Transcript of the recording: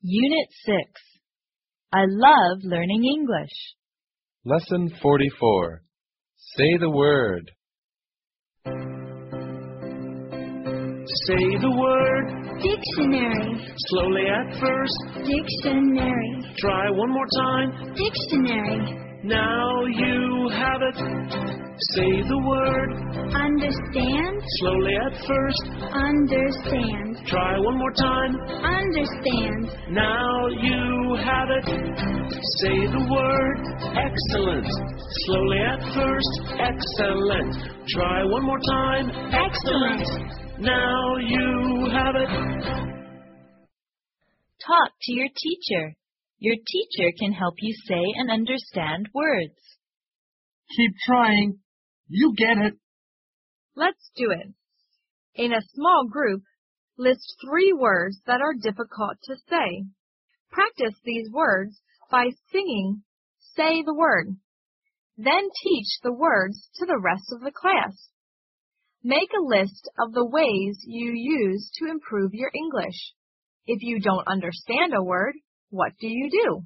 Unit 6. I love learning English. Lesson 44. Say the word. Say the word. Dictionary. Slowly at first. Dictionary. Try one more time. Dictionary. Now you have it. Say the word. Understand. Slowly at first. Understand. Try one more time. Understand. Now you have it. Say the word. Excellent. Slowly at first. Excellent. Try one more time. Excellent. Now you have it. Talk to your teacher. Your teacher can help you say and understand words. Keep trying. You get it. Let's do it. In a small group, list 3 words that are difficult to say. Practice these words by singing "Say the word." Then teach the words to the rest of the class. Make a list of the ways you use to improve your English. If you don't understand a word, what do you do?